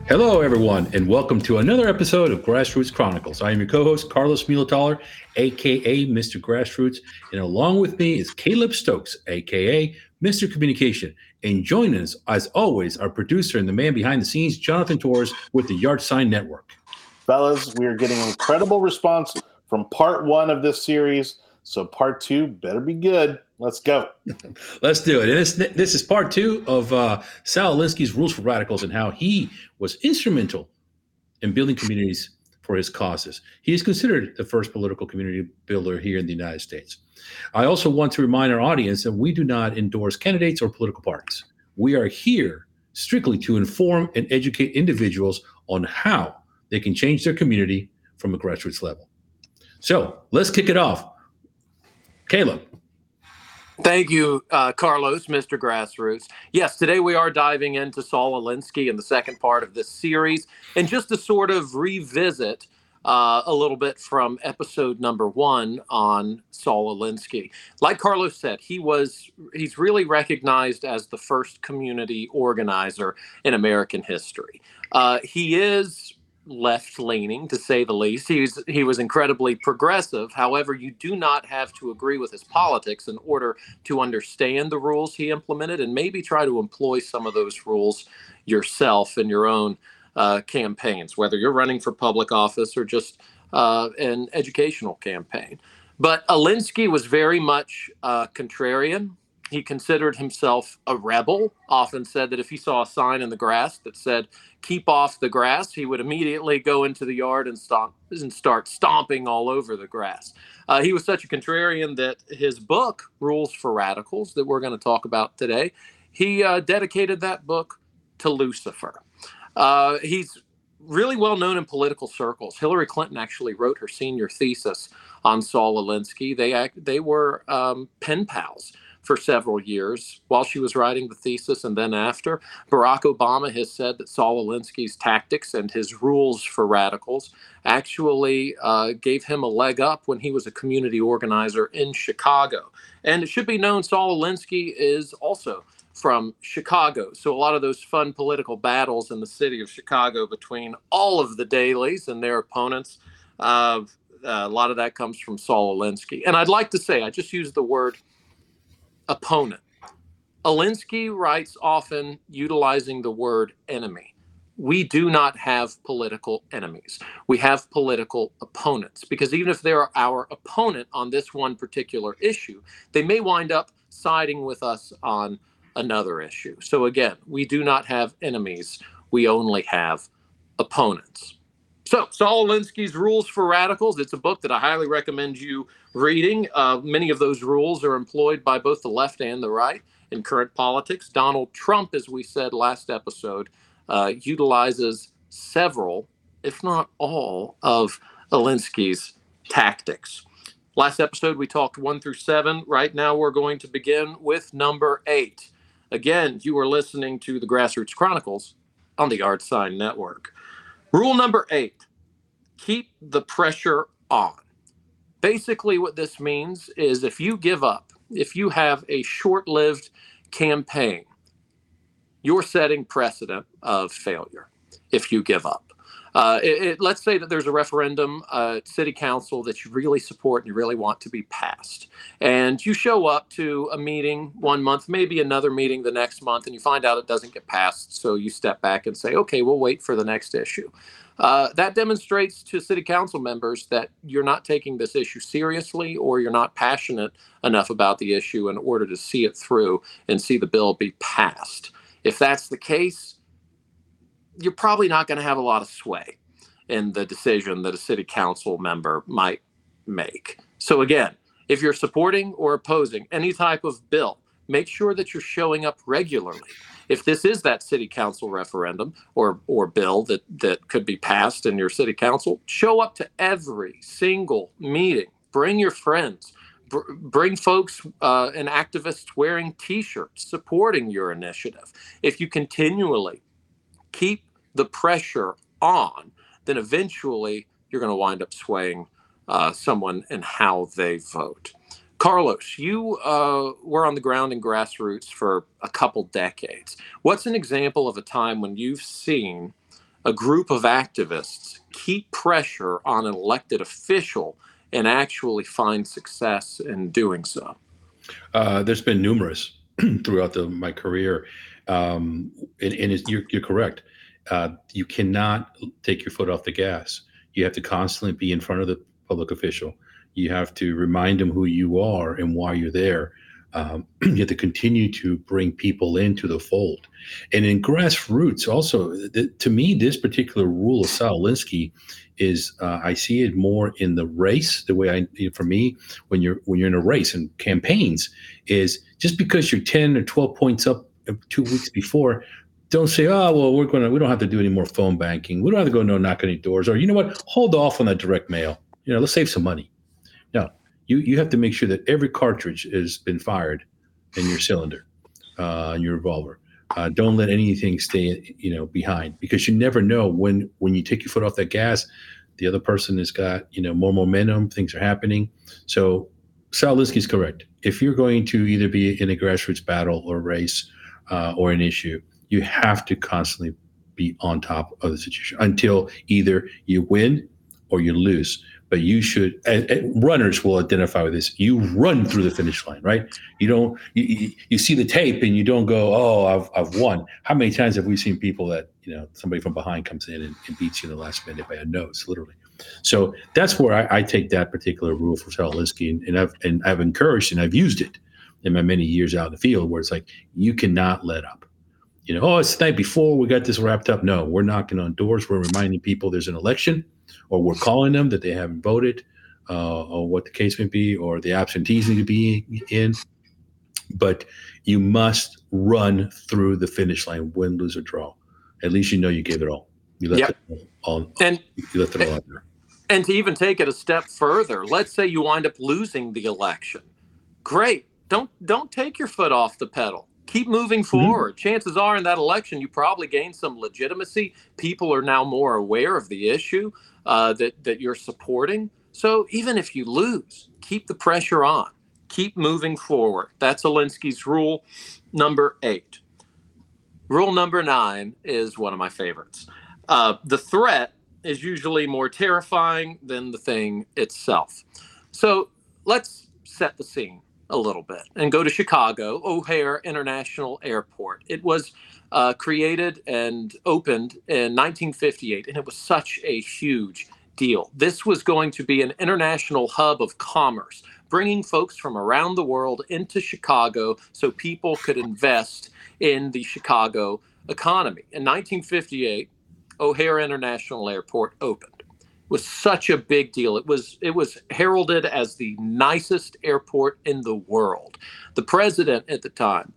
Hello, everyone, and welcome to another episode of Grassroots Chronicles. I am your co-host, Carlos Mulathaler, aka Mr. Grassroots, and along with me is Caleb Stokes, aka Mr. Communication. And joining us, as always, our producer and the man behind the scenes, Jonathan Torres, with the Yard Sign Network. Fellas, we are getting incredible response from part one of this series, so part two better be good. Let's go. Let's do it. And this is part two of Sal Alinsky's Rules for Radicals and how he was instrumental in building communities for his causes. He is considered the first political community builder here in the United States. I also want to remind our audience that we do not endorse candidates or political parties. We are here strictly to inform and educate individuals on how they can change their community from a grassroots level. So let's kick it off. Caleb. Thank you, Carlos, Mr. Grassroots. Yes, today we are diving into Saul Alinsky in the second part of this series. And just to sort of revisit a little bit from episode number 1 on Saul Alinsky. Like Carlos said, he's really recognized as the first community organizer in American history. He is left-leaning, to say the least. He was incredibly progressive. However, you do not have to agree with his politics in order to understand the rules he implemented and maybe try to employ some of those rules yourself in your own campaigns, whether you're running for public office or just an educational campaign. But Alinsky was very much contrarian. He considered himself a rebel, often said that if he saw a sign in the grass that said, "Keep off the grass," he would immediately go into the yard and start stomping all over the grass. He was such a contrarian that his book, Rules for Radicals, that we're going to talk about today, he dedicated that book to Lucifer. He's really well known in political circles. Hillary Clinton actually wrote her senior thesis on Saul Alinsky. They were pen pals for several years while she was writing the thesis and then after. Barack Obama has said that Saul Alinsky's tactics and his rules for radicals actually gave him a leg up when he was a community organizer in Chicago. And it should be known Saul Alinsky is also from Chicago. So a lot of those fun political battles in the city of Chicago between all of the Dailies and their opponents, a lot of that comes from Saul Alinsky. And I'd like to say, I just used the word opponent. Alinsky writes often utilizing the word enemy. We do not have political enemies. We have political opponents, because even if they're our opponent on this one particular issue, they may wind up siding with us on another issue. So again, we do not have enemies. We only have opponents. So, Saul Alinsky's Rules for Radicals, it's a book that I highly recommend you reading. Many of those rules are employed by both the left and the right in current politics. Donald Trump, as we said last episode, utilizes several, if not all, of Alinsky's tactics. Last episode, we talked 1 through 7. Right now, we're going to begin with number 8. Again, you are listening to the Grassroots Chronicles on the Yard Sign Network. Rule number 8, keep the pressure on. Basically, what this means is if you give up, if you have a short-lived campaign, you're setting precedent of failure if you give up. Let's say that there's a referendum at city council that you really support and you really want to be passed. And you show up to a meeting 1 month, maybe another meeting the next month, and you find out it doesn't get passed. So you step back and say, okay, we'll wait for the next issue. That demonstrates to city council members that you're not taking this issue seriously, or you're not passionate enough about the issue in order to see it through and see the bill be passed. If that's the case, you're probably not going to have a lot of sway in the decision that a city council member might make. So again, if you're supporting or opposing any type of bill, make sure that you're showing up regularly. If this is that city council referendum or bill that could be passed in your city council, show up to every single meeting. Bring your friends. Bring folks and activists wearing T-shirts supporting your initiative. If you continually keep the pressure on, then eventually you're going to wind up swaying someone and how they vote. Carlos, you were on the ground in grassroots for a couple decades. What's an example of a time when you've seen a group of activists keep pressure on an elected official and actually find success in doing so? There's been numerous throughout my career, and you're correct. You cannot take your foot off the gas. You have to constantly be in front of the public official. You have to remind them who you are and why you're there. You have to continue to bring people into the fold. And in grassroots, also, to me, this particular rule of Saul Alinsky is I see it more in the race. The way for me, when you're in a race and campaigns, is just because you're 10 or 12 points up 2 weeks before, don't say, oh, well, we don't have to do any more phone banking. We don't have to go knock any doors. Or, you know what, hold off on that direct mail. Let's save some money. No, you have to make sure that every cartridge has been fired in your cylinder, in your revolver. Don't let anything stay, behind, because you never know when you take your foot off that gas, the other person has got, more momentum. Things are happening. So Saul Alinsky is correct. If you're going to either be in a grassroots battle or race or an issue, you have to constantly be on top of the situation until either you win or you lose. But you should, and runners will identify with this. You run through the finish line, right? You don't, you see the tape and you don't go, oh, I've won. How many times have we seen people that, somebody from behind comes in and beats you in the last minute by a nose, literally. So that's where I take that particular rule for Saul Alinsky, and I've encouraged and I've used it in my many years out in the field, where it's like, you cannot let up. It's the night before, we got this wrapped up. No, we're knocking on doors. We're reminding people there's an election, or we're calling them that they haven't voted, or what the case may be, or the absentees need to be in. But you must run through the finish line, win, lose, or draw. At least you gave it all. You left it all. You left it all out there. And to even take it a step further, let's say you wind up losing the election. Great. Don't take your foot off the pedal. Keep moving forward. Mm-hmm. Chances are in that election, you probably gained some legitimacy. People are now more aware of the issue that you're supporting. So even if you lose, keep the pressure on. Keep moving forward. That's Alinsky's rule number 8. Rule number 9 is one of my favorites. The threat is usually more terrifying than the thing itself. So let's set the scene a little bit and go to Chicago, O'Hare International Airport. It was created and opened in 1958, and it was such a huge deal. This was going to be an international hub of commerce, bringing folks from around the world into Chicago so people could invest in the Chicago economy. In 1958, O'Hare International Airport opened. Was such a big deal. It was heralded as the nicest airport in the world. The president at the time,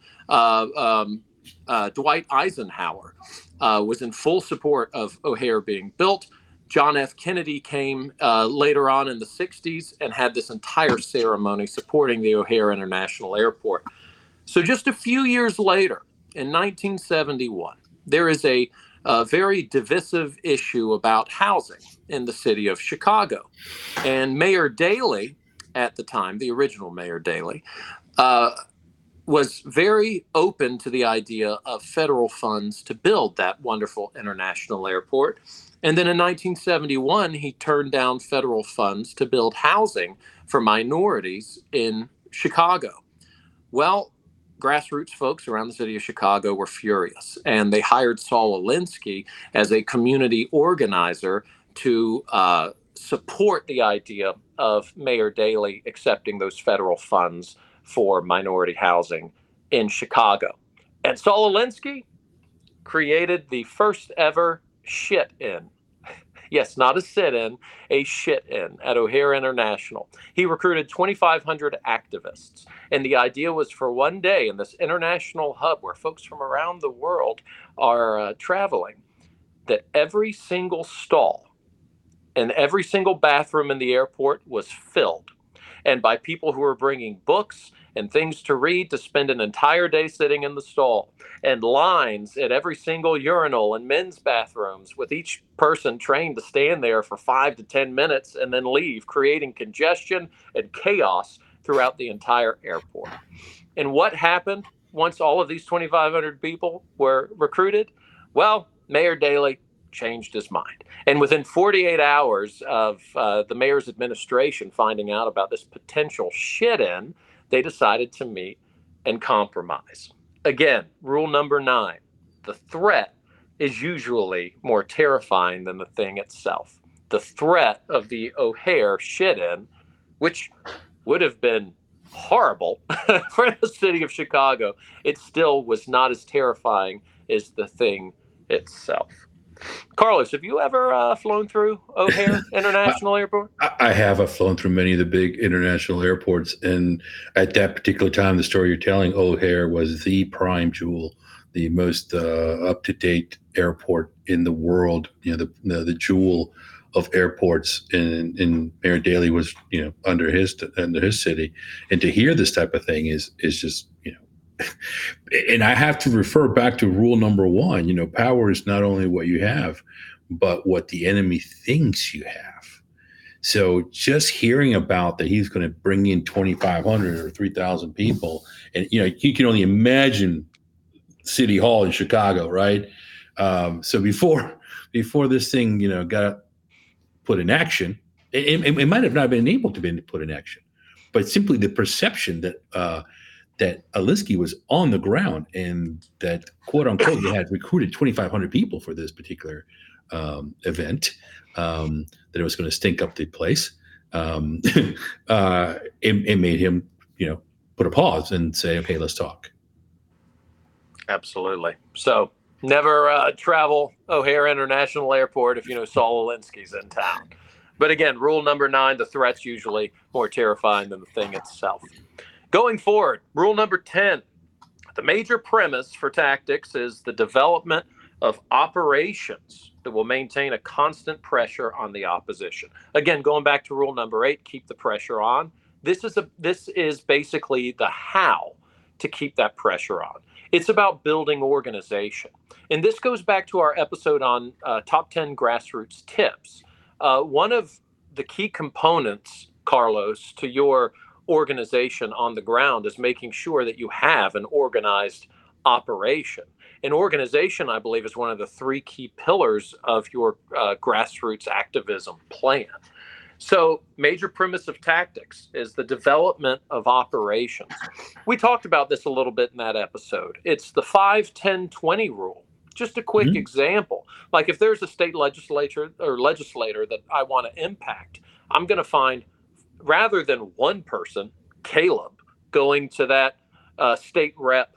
Dwight Eisenhower, was in full support of O'Hare being built. John F. Kennedy came later on in the 60s and had this entire ceremony supporting the O'Hare International Airport. So just a few years later, in 1971, there is a very divisive issue about housing in the city of Chicago. And Mayor Daley, at the time, the original Mayor Daley, was very open to the idea of federal funds to build that wonderful international airport. And then in 1971, he turned down federal funds to build housing for minorities in Chicago. Well, grassroots folks around the city of Chicago were furious, and they hired Saul Alinsky as a community organizer to support the idea of Mayor Daley accepting those federal funds for minority housing in Chicago. And Saul Alinsky created the first ever shit-in. Yes, not a sit-in, a shit-in at O'Hare International. He recruited 2,500 activists, and the idea was for one day in this international hub where folks from around the world are traveling, that every single stall and every single bathroom in the airport was filled, and by people who were bringing books and things to read to spend an entire day sitting in the stall, and lines at every single urinal and men's bathrooms, with each person trained to stand there for 5 to 10 minutes and then leave, creating congestion and chaos throughout the entire airport. And what happened once all of these 2,500 people were recruited? Well, Mayor Daley changed his mind. And within 48 hours of the mayor's administration finding out about this potential shit-in, they decided to meet and compromise. Again, rule number 9, the threat is usually more terrifying than the thing itself. The threat of the O'Hare shit-in, which would have been horrible for the city of Chicago, it still was not as terrifying as the thing itself. Carlos, have you ever flown through O'Hare International Airport? I have. I've flown through many of the big international airports, and at that particular time, the story you're telling, O'Hare was the prime jewel, the most up-to-date airport in the world. The jewel of airports, and Mayor Daley was under his city, and to hear this type of thing is just and I have to refer back to rule number 1. Power is not only what you have, but what the enemy thinks you have. So just hearing about that he's going to bring in 2,500 or 3,000 people, and you can only imagine City Hall in Chicago, right? So before this thing got put in action, it might have not been able to be put in action, but simply the perception that Alinsky was on the ground and that, quote unquote, they had recruited 2,500 people for this particular event, that it was going to stink up the place. It made him, put a pause and say, okay, let's talk. Absolutely. So never travel O'Hare International Airport if Saul Alinsky's in town. But again, rule number 9, the threat's usually more terrifying than the thing itself. Going forward, rule number 10, the major premise for tactics is the development of operations that will maintain a constant pressure on the opposition. Again, going back to rule number 8, keep the pressure on. This is basically the how to keep that pressure on. It's about building organization. And this goes back to our episode on top 10 grassroots tips. One of the key components, Carlos, to your organization on the ground is making sure that you have an organized operation. An organization, I believe, is one of the 3 key pillars of your grassroots activism plan. So major premise of tactics is the development of operations. We talked about this a little bit in that episode. It's the 5-10-20 rule. Just a quick example. Like if there's a state legislator that I want to impact, I'm going to find, rather than one person, Caleb, going to that state rep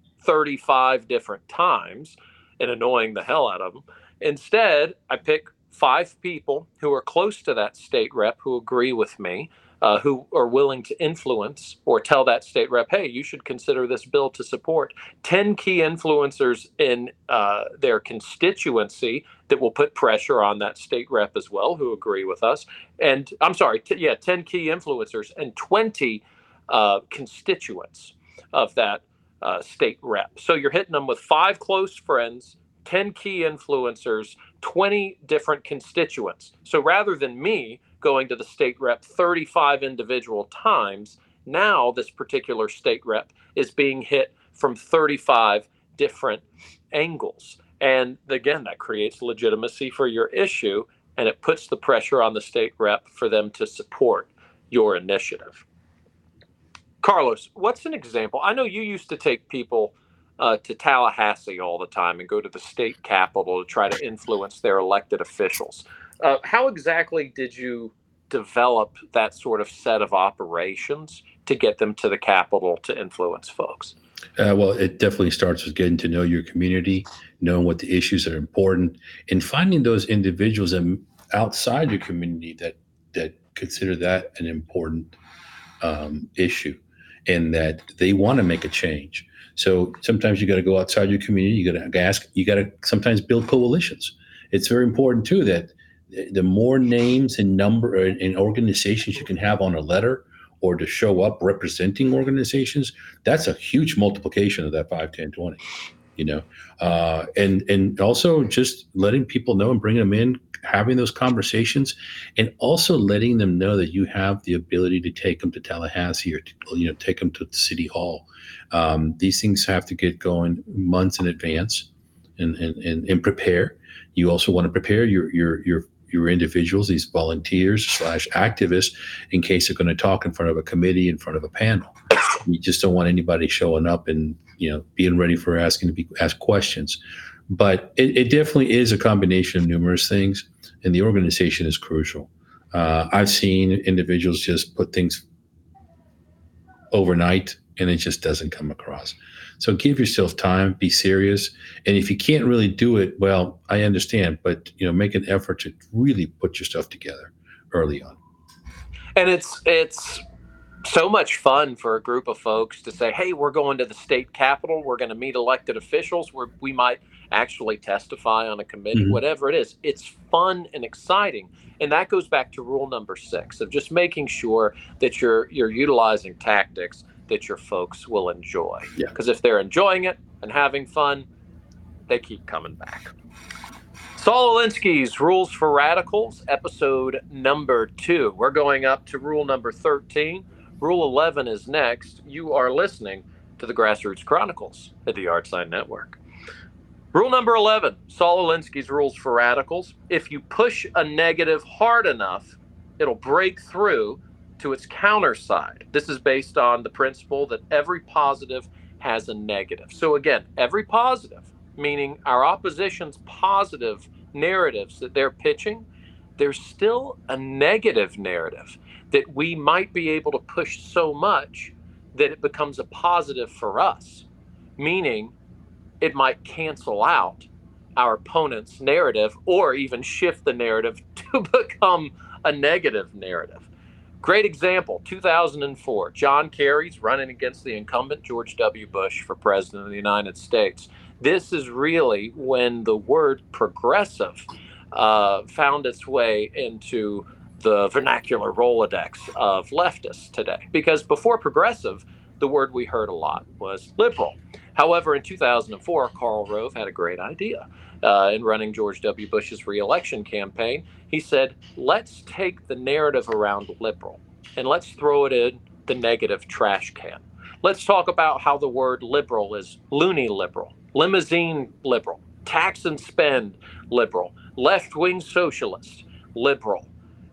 35 different times and annoying the hell out of them. Instead, I pick 5 people who are close to that state rep, who agree with me, who are willing to influence or tell that state rep, hey, you should consider this bill to support. 10 key influencers in their constituency that will put pressure on that state rep as well, who agree with us. And I'm sorry, 10 key influencers and 20 constituents of that state rep. So you're hitting them with 5 close friends, 10 key influencers, 20 different constituents. So rather than me going to the state rep 35 individual times, now this particular state rep is being hit from 35 different angles. And again, that creates legitimacy for your issue, and it puts the pressure on the state rep for them to support your initiative. Carlos, what's an example? I know you used to take people to Tallahassee all the time and go to the state capitol to try to influence their elected officials. How exactly did you develop that sort of set of operations to get them to the capitol to influence folks? Well, it definitely starts with getting to know your community, knowing what the issues that are important, and finding those individuals outside your community that consider that an important issue and that they want to make a change. So sometimes you got to go outside your community. You got to ask. You got to sometimes build coalitions. It's very important too that the more names and number and organizations you can have on a letter or to show up representing organizations, that's a huge multiplication of that 5, 10, 20. And also just letting people know and bringing them in, having those conversations, and also letting them know that you have the ability to take them to Tallahassee or take them to City Hall. These things have to get going months in advance and prepare You also want to prepare your individuals, these volunteers / activists, in case they're going to talk in front of a committee, in front of a panel. You just don't want anybody showing up and being ready for asking to be asked questions. But it definitely is a combination of numerous things, and the organization is crucial. I've seen individuals just put things overnight, and it just doesn't come across. So give yourself time, be serious. And if you can't really do it, well, I understand, but make an effort to really put your stuff together early on. And it's so much fun for a group of folks to say, hey, we're going to the state capitol. We're going to meet elected officials where we might actually testify on a committee, whatever it is. It's fun and exciting. And that goes back to rule number 6 of just making sure that you're utilizing tactics that your folks will enjoy. Because if they're enjoying it and having fun, they keep coming back. Saul Alinsky's Rules for Radicals, episode number 2. We're going up to rule number 13. Rule 11 is next. You are listening to the Grassroots Chronicles at the Artside Network. Rule number 11, Saul Alinsky's Rules for Radicals. If you push a negative hard enough, it'll break through to its counter side. This is based on the principle that every positive has a negative. So again, every positive, meaning our opposition's positive narratives that they're pitching, there's still a negative narrative that we might be able to push so much that it becomes a positive for us, meaning it might cancel out our opponent's narrative or even shift the narrative to become a negative narrative. Great example, 2004, John Kerry's running against the incumbent George W. Bush for president of the United States. This is really when the word progressive found its way into the vernacular Rolodex of leftists today. Because before progressive, the word we heard a lot was liberal. However, in 2004, Karl Rove had a great idea. In running George W. Bush's re-election campaign, he said, let's take the narrative around liberal and let's throw it in the negative trash can. Let's talk about how the word liberal is loony liberal, limousine liberal, tax and spend liberal, left-wing socialist liberal.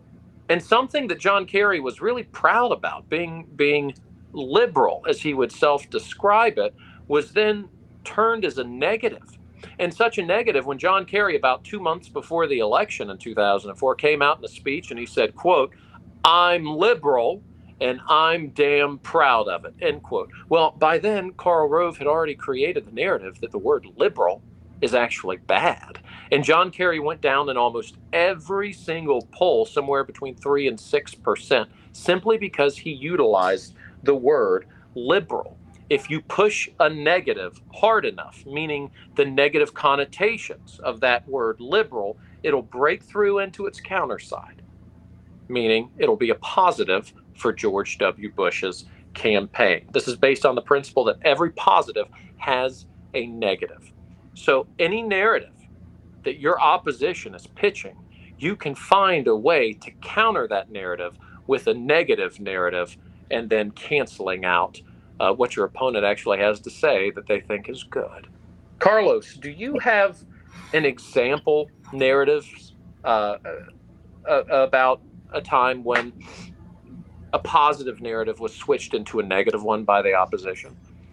And something that John Kerry was really proud about, being liberal, as he would self-describe it, was then turned as a negative. And such a negative when John Kerry, about 2 months before the election in 2004, came out in a speech and he said, quote, I'm liberal and I'm damn proud of it, end quote. Well, by then, Karl Rove had already created the narrative that the word liberal is actually bad. And John Kerry went down in almost every single poll, somewhere between 3 and 6%, simply because he utilized the word liberal. If you push a negative hard enough, meaning the negative connotations of that word liberal, it'll break through into its counter side, meaning it'll be a positive for George W. Bush's campaign. This is based on the principle that every positive has a negative. So any narrative that your opposition is pitching, you can find a way to counter that narrative with a negative narrative and then canceling out what your opponent actually has to say that they think is good. Carlos, do you have an example narrative about a time when a positive narrative was switched into a negative one by the opposition?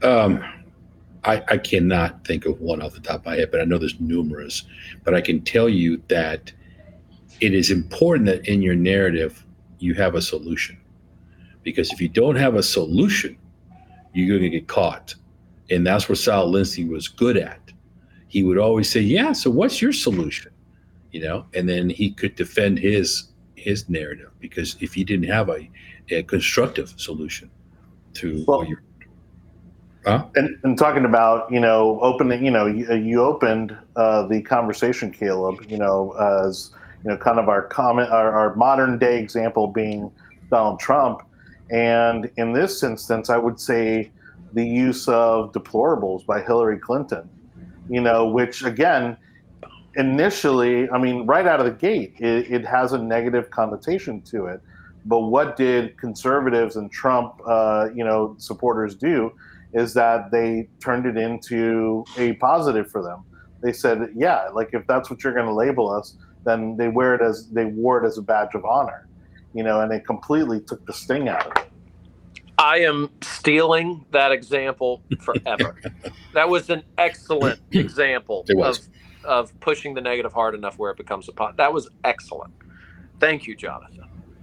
I cannot think of one off the top of my head, but I know there's numerous. But I can tell you that it is important that in your narrative you have a solution. Because if you don't have a solution, you're going to get caught. And that's where Saul Alinsky was good at. He would always say, yeah, so what's your solution? And then he could defend his narrative, because if he didn't have a constructive solution to what you're And talking about, opening, you opened the conversation, Caleb, as, kind of our modern day example being Donald Trump. And in this instance, I would say the use of deplorables by Hillary Clinton, which again, initially, right out of the gate, it has a negative connotation to it. But what did conservatives and Trump, supporters do is that they turned it into a positive for them. they said, yeah, like if that's what you're going to label us, then they wore it as a badge of honor, and it completely took the sting out of it. I am stealing that example forever. That was an excellent example of pushing the negative hard enough where it becomes a pot. That was excellent. Thank you, Jonathan.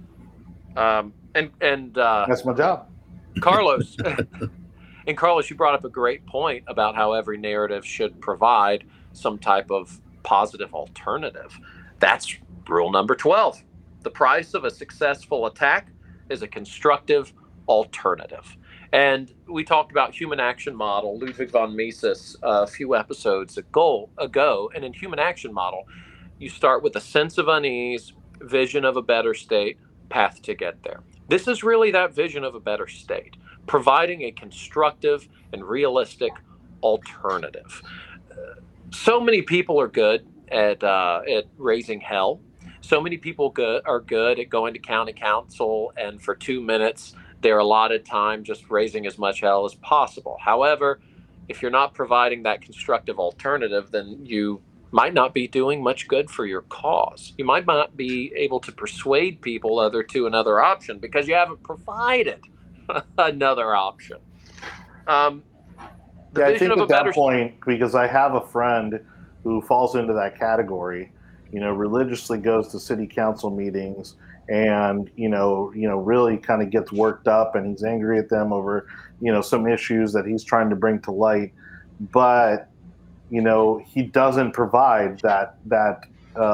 That's my job, Carlos. And Carlos, you brought up a great point about how every narrative should provide some type of positive alternative. That's rule number 12. The price of a successful attack is a constructive alternative. And we talked about human action model, Ludwig von Mises, a few episodes ago. And in human action model, you start with a sense of unease, vision of a better state, path to get there. This is really that vision of a better state, providing a constructive and realistic alternative. So many people are good at raising hell. So many people are good at going to county council, and for 2 minutes, their allotted time just raising as much hell as possible. However, if you're not providing that constructive alternative, then you might not be doing much good for your cause. You might not be able to persuade people to another option because you haven't provided another option. I think at that point, because I have a friend who falls into that category, religiously goes to city council meetings and, really kind of gets worked up, and he's angry at them over, some issues that he's trying to bring to light. But, he doesn't provide that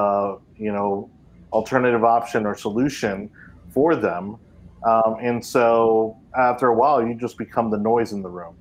alternative option or solution for them. And so after a while, you just become the noise in the room.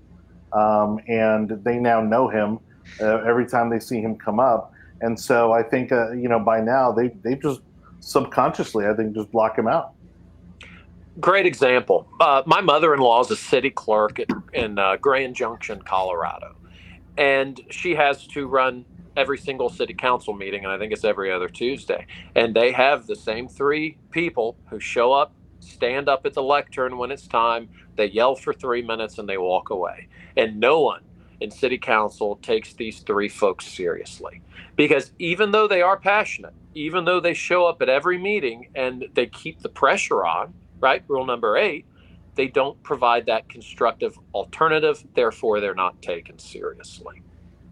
And they now know him every time they see him come up. And so I think, by now they just subconsciously, I think, just block him out. Great example. My mother-in-law is a city clerk in Grand Junction, Colorado. And she has to run every single city council meeting, and I think it's every other Tuesday. And they have the same 3 people who show up, stand up at the lectern when it's time, they yell for 3 minutes, and they walk away. And no one in city council takes these 3 folks seriously. Because even though they are passionate, even though they show up at every meeting and they keep the pressure on, right? Rule number 8, they don't provide that constructive alternative, therefore they're not taken seriously.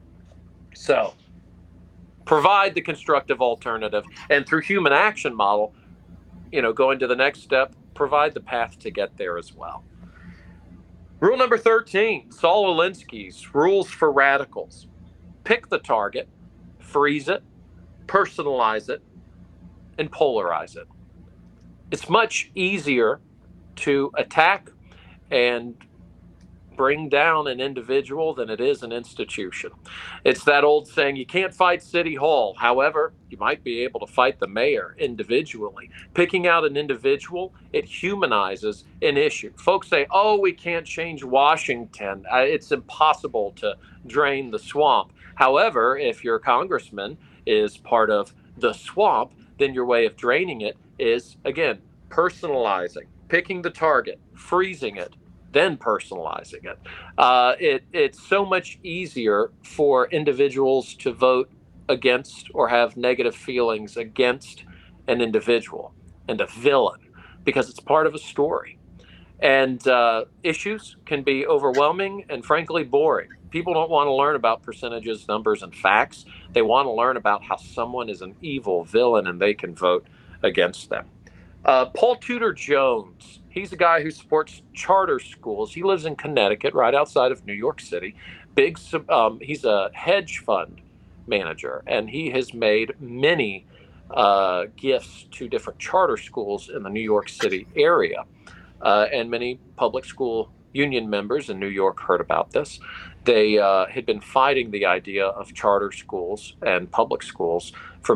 So, provide the constructive alternative, and through human action model, going to the next step, provide the path to get there as well. Rule number 13, Saul Alinsky's rules for radicals. Pick the target, freeze it, personalize it, and polarize it. It's much easier to attack and bring down an individual than it is an institution. It's that old saying, you can't fight City Hall. However, you might be able to fight the mayor individually. Picking out an individual, it humanizes an issue. Folks say, oh, we can't change Washington. It's impossible to drain the swamp. However, if your congressman is part of the swamp, then your way of draining it is, again, personalizing, picking the target, freezing it, then personalizing it. It's so much easier for individuals to vote against or have negative feelings against an individual and a villain because it's part of a story. And issues can be overwhelming and frankly boring. People don't want to learn about percentages, numbers, and facts. They want to learn about how someone is an evil villain and they can vote against them. Paul Tudor Jones, he's a guy who supports charter schools. He lives in Connecticut, right outside of New York City. He's a hedge fund manager, and he has made many gifts to different charter schools in the New York City area. And many public school union members in New York heard about this. They had been fighting the idea of charter schools and private schools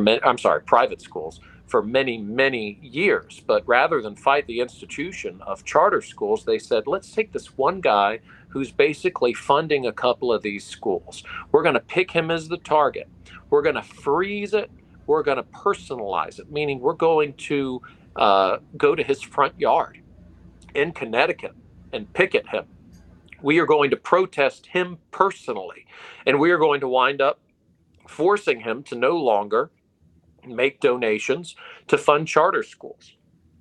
for many, many years. But rather than fight the institution of charter schools, they said, let's take this one guy who's basically funding a couple of these schools. We're going to pick him as the target. We're going to freeze it. We're going to personalize it, meaning we're going to go to his front yard in Connecticut and picket him. We are going to protest him personally, and we are going to wind up forcing him to no longer make donations to fund charter schools.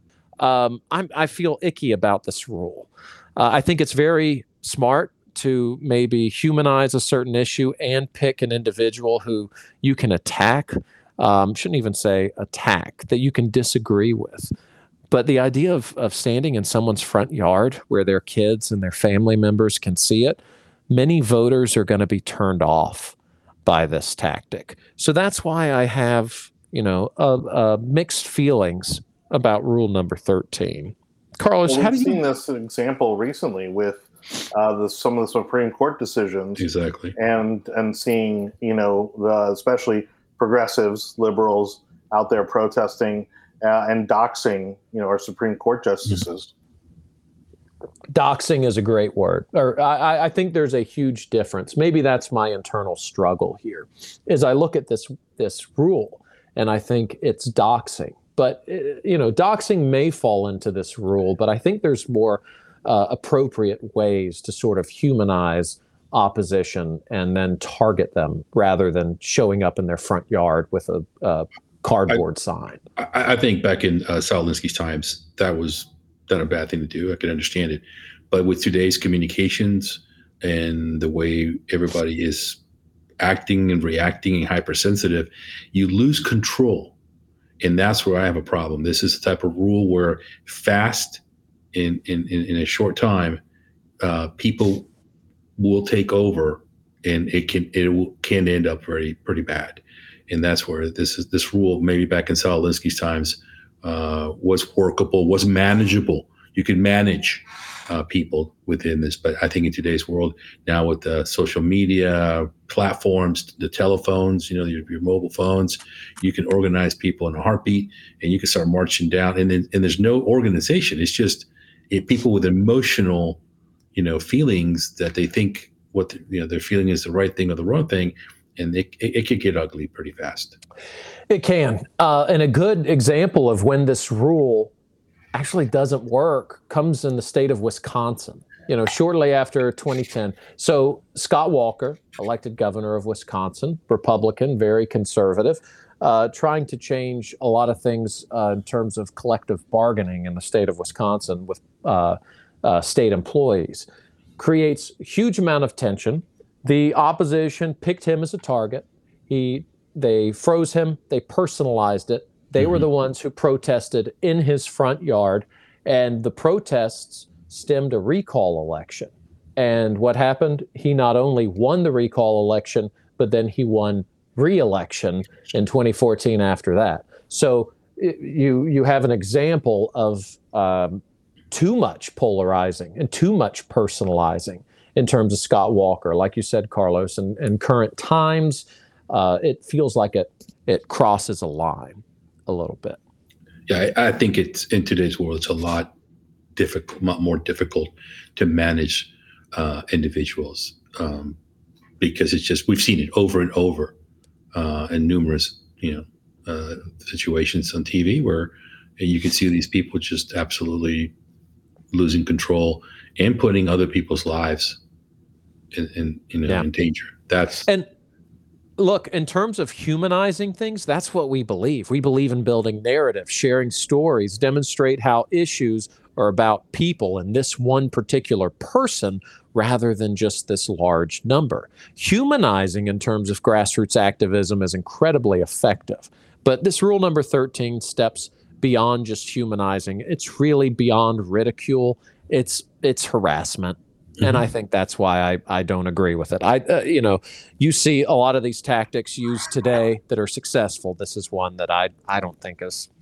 I feel icky about this rule. I think it's very smart to maybe humanize a certain issue and pick an individual who you can attack. Shouldn't even say attack, that you can disagree with. But the idea of standing in someone's front yard where their kids and their family members can see it, many voters are going to be turned off by this tactic. So that's why I have, mixed feelings about rule number 13. Carlos, well, how do you... We've seen this example recently with some of the Supreme Court decisions. Exactly. And seeing, especially progressives, liberals out there protesting and doxing, our Supreme Court justices. Doxing is a great word. Or I think there's a huge difference. Maybe that's my internal struggle here, is I look at this rule and I think it's doxing. But, doxing may fall into this rule, but I think there's more appropriate ways to sort of humanize opposition and then target them rather than showing up in their front yard with a cardboard sign. I think back in Saul Alinsky's times, that was not a bad thing to do. I can understand it. But with today's communications and the way everybody is acting and reacting and hypersensitive, you lose control. And that's where I have a problem. This is the type of rule where fast, in a short time, people will take over, and it can end up pretty bad. And that's where this rule, maybe back in Saul Alinsky's times, was workable, was manageable. You could manage people within this. But I think in today's world now, with the social media platforms, the telephones, your mobile phones, you can organize people in a heartbeat, and you can start marching down. And there's no organization. It's just people with emotional, feelings that they think what their feeling is the right thing or the wrong thing, and it could get ugly pretty fast. It can. And a good example of when this rule actually doesn't work comes in the state of Wisconsin, shortly after 2010. So Scott Walker, elected governor of Wisconsin, Republican, very conservative, trying to change a lot of things in terms of collective bargaining in the state of Wisconsin with state employees, creates a huge amount of tension. The opposition picked him as a target. They froze him. They personalized it. They were the ones who protested in his front yard, and the protests stemmed a recall election. And what happened? He not only won the recall election, but then he won re-election in 2014 after that. So you have an example of too much polarizing and too much personalizing in terms of Scott Walker. Like you said, Carlos, in current times, it feels like it crosses a line a little bit. Yeah, I think it's in today's world, it's a lot more difficult to manage individuals because it's just, we've seen it over and over in numerous situations on TV where you can see these people just absolutely losing control and putting other people's lives in danger. And look, in terms of humanizing things, that's what we believe. We believe in building narrative, sharing stories, demonstrate how issues are about people and this one particular person rather than just this large number. Humanizing in terms of grassroots activism is incredibly effective. But this rule number 13 steps beyond just humanizing. It's really beyond ridicule. It's harassment. And I think that's why I don't agree with it. You see a lot of these tactics used today that are successful. This is one that I don't think is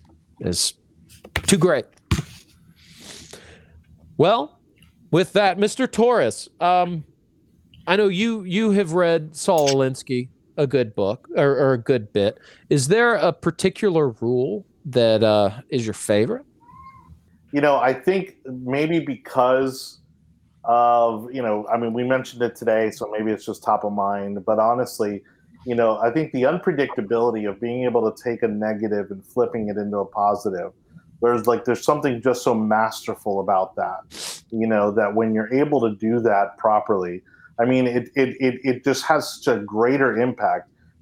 too great. Well, with that, Mr. Torres, I know you have read Saul Alinsky, a good book or a good bit. Is there a particular rule that is your favorite? I think maybe because of, we mentioned it today, so maybe it's just top of mind. But honestly, I think the unpredictability of being able to take a negative and flipping it into a positive, there's something just so masterful about that, that when you're able to do that properly, it just has such a greater impact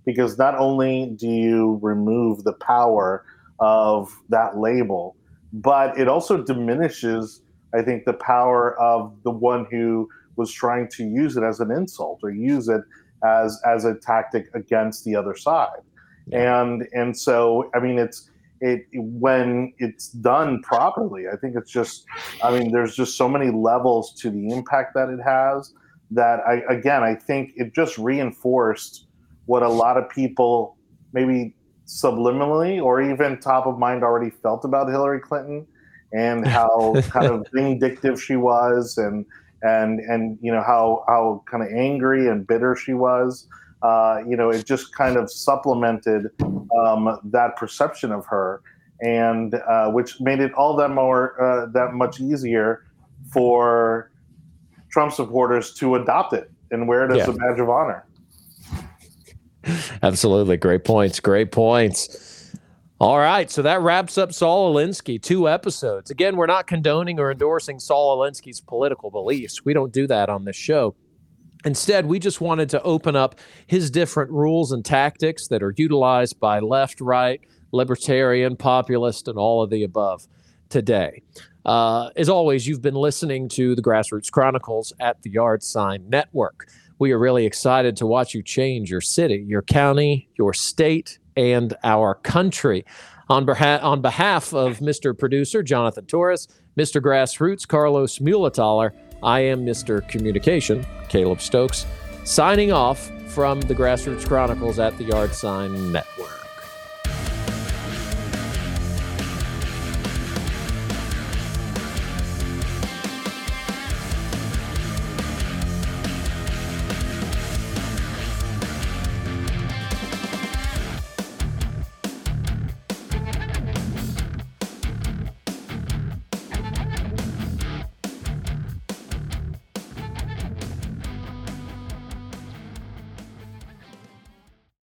because not only do you remove the power of that label, but it also diminishes, I think, the power of the one who was trying to use it as an insult or use it as a tactic against the other side. Yeah. And so, I mean, when it's done properly, I think it's just, I mean, there's just so many levels to the impact that it has that I think it just reinforced what a lot of people maybe subliminally or even top of mind already felt about Hillary Clinton and how kind of vindictive she was and you know how kind of angry and bitter she was. You know, it just kind of supplemented that perception of her, and which made it all that much easier for Trump supporters to adopt it and wear it as a badge of honor. Absolutely. Great points. Great points. All right. So that wraps up Saul Alinsky, 2 episodes. Again, we're not condoning or endorsing Saul Alinsky's political beliefs. We don't do that on this show. Instead, we just wanted to open up his different rules and tactics that are utilized by left, right, libertarian, populist, and all of the above today. As always, you've been listening to the Grassroots Chronicles at the Yard Sign Network. We are really excited to watch you change your city, your county, your state, and our country. On behalf of Mr. Producer Jonathan Torres, Mr. Grassroots Carlos Mulathaler, I am Mr. Communication Caleb Stokes, signing off from the Grassroots Chronicles at the Yard Sign Network.